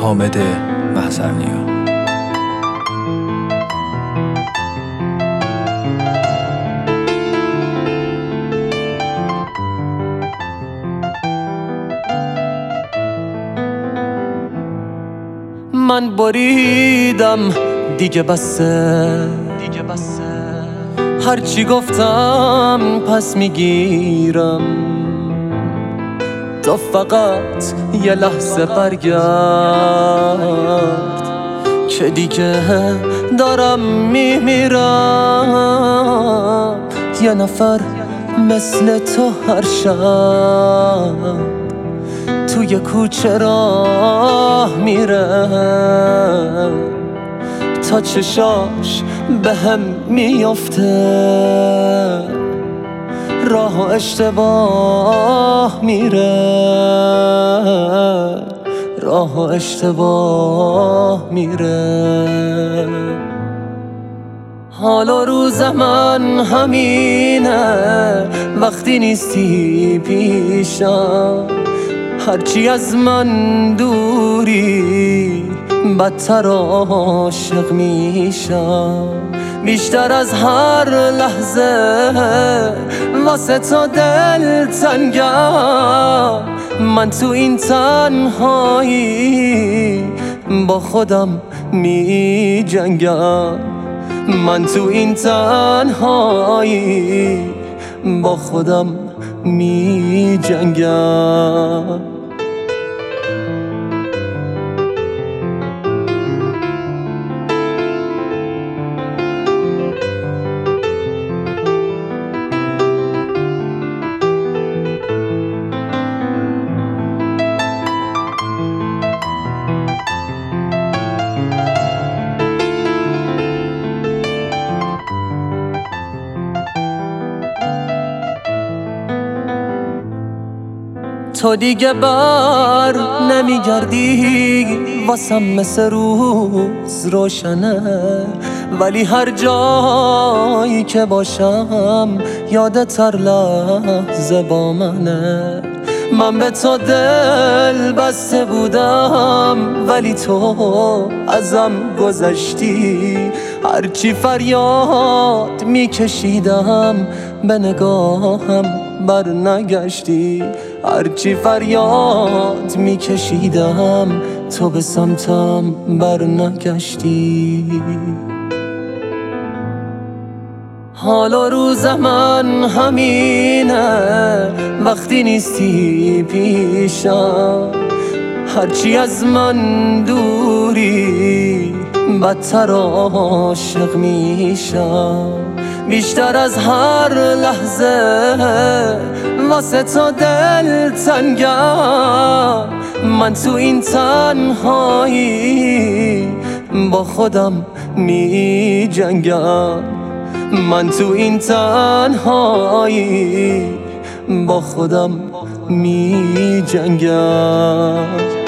حامد محضرنیا. من بریدم دیگه بسه، هرچی گفتم پس میگیرم، تا فقط یه لحظه برگرد که دیگه دارم میمیرم. یه نفر مثل تو هر شب توی کوچه راه میره، تا چشاش به هم میافته، راه و اشتباه میره، راه و اشتباه میره. حال و روز من همینه وقتی نیستی پیشم، هرچی از من دوری بدتر عاشق میشم. بیشتر از هر لحظه واسه تو دل تنگم، من تو این تنهایی با خودم می جنگم، من تو این تنهایی با خودم می جنگم. تو دیگه بر نمیگردی واسم مثل روز روشنه، ولی هر جایی که باشم یادت هر لحظه با منه. من به تو دل بسته بودم ولی تو ازم گذشتی، هرچی فریاد میکشیدم به نگاهم بر نگشتی، هرچی فریاد میکشیدم تو به سمتم بر نگشتی. حال و روز من همینه وقتی نیستی پیشم، هرچی از من دوری بدتر عاشق میشم. بیشتر از هر لحظه واسه تو دل تنگم، من تو این تنهایی با خودم می جنگم، من تو این تنهایی با خودم می جنگم.